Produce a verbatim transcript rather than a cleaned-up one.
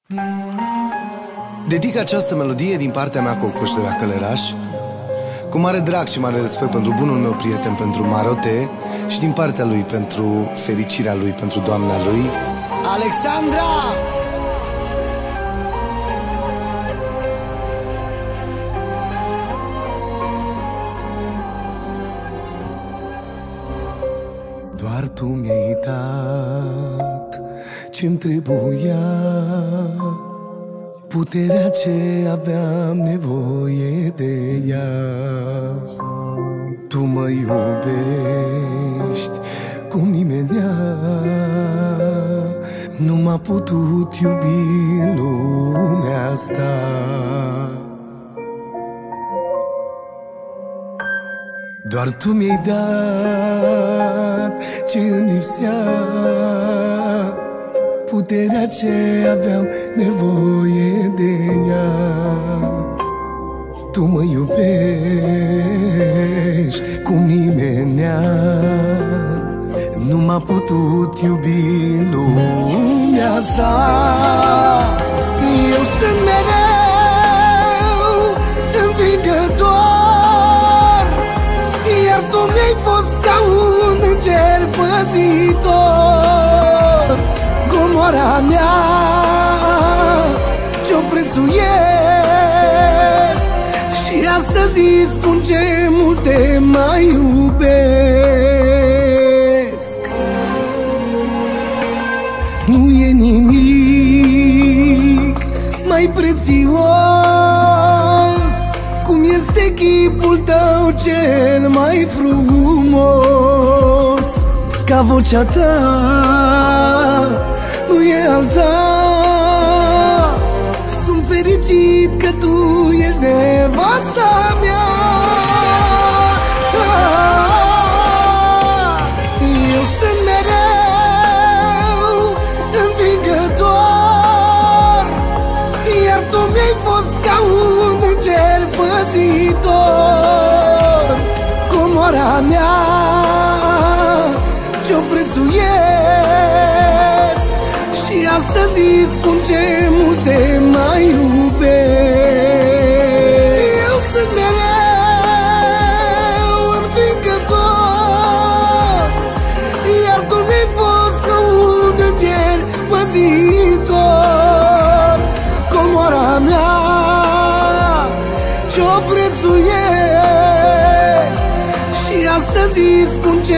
Dedic această melodie din partea mea Cocoș de la Călăraș, cu mare drag și mare respect pentru bunul meu prieten, pentru Marote, și din partea lui pentru fericirea lui, pentru doamna lui, Alexandra! Doar tu mi-ai dat ce-mi trebuia, puterea ce aveam nevoie de ea. Tu mă iubești cum nimenea nu m-a putut iubi în lumea asta. Doar tu mi-ai dat ce îmi lipsea, puterea ce aveam nevoie de ea. Tu mă iubești cum nimenea nu m-a putut iubi în lumea asta. Eu sunt mereu învingător, iar tu mi-ai fost ca un înger păzitor. Comoara mea ce-o prețuiesc și astăzi îi spun ce mult te mai iubesc. Nu e nimic mai prețios cum este chipul tău cel mai frumos. Ca vocea ta nu e alta, sunt fericit că tu ești nevasta mea. Eu sunt mereu învingător, iar tu mi-ai fost ca un înger păzitor. Comoara mea ce-o prețuiesc și astăzi îi spun ce mult te mai iubesc. Eu sunt mereu învingător, iar tu mi-ai fost ca un înger păzitor. Comoara mea ce-o prețuiesc și astăzi îi spun ce